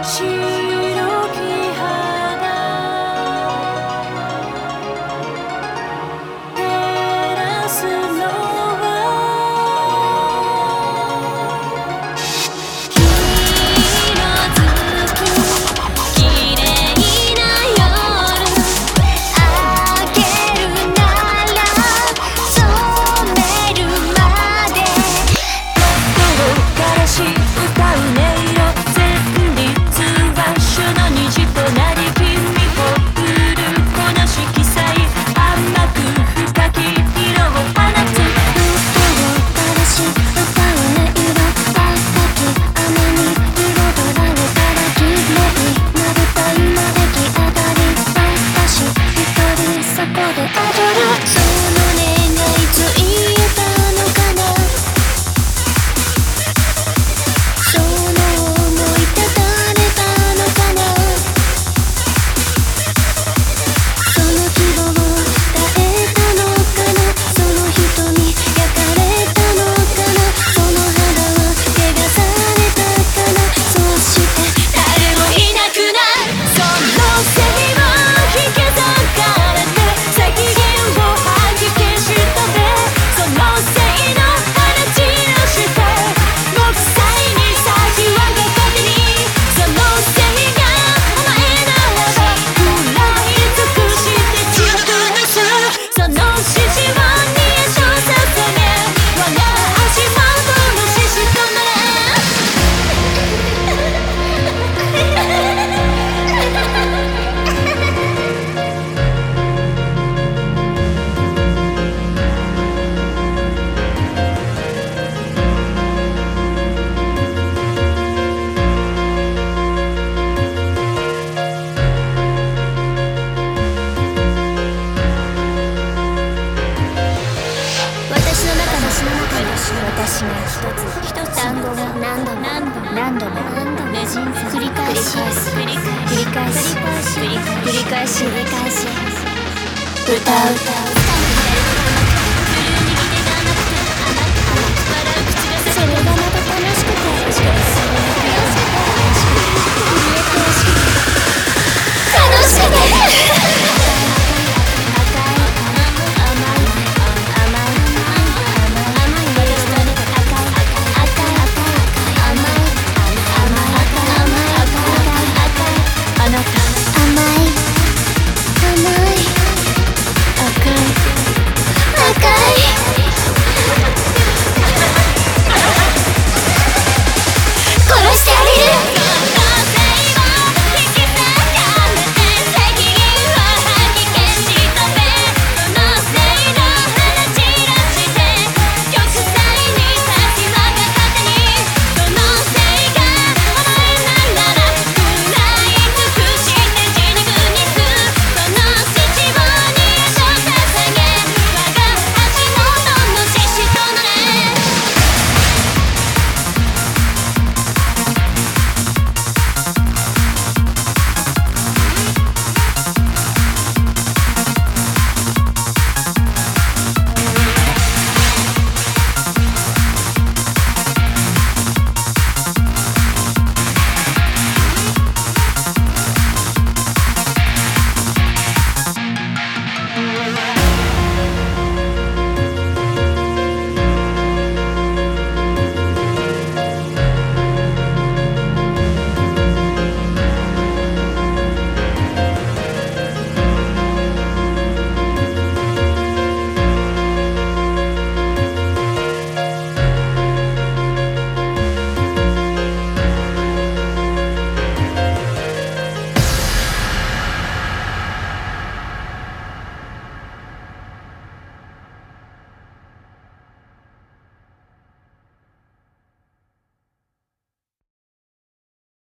白き肌照らすのは色づく綺麗な夜明けるなら染めるまで心からし歌う音色旋律は主の虹となり君を振るこの色彩甘く深き色を放つ心からし歌う音色赤き雨に彩られたら綺麗な舞台までき上がり私一人そこで踊るその願いついえたのかなその想いたたれたのかなその希望を伝えたのかなその瞳焼かれたのかなその肌は汚されたかなそして誰もいなくなるその背を引き裂かれて赤弦を吐き消したでそのせいの花散らして木材に咲きわが風にそのせいがお前ならば食らい尽くして散らすその指示をに足を捧げ我が足元の獅子となれ私の中の私が一つ単語が何度もねじん繰り返し歌うそれが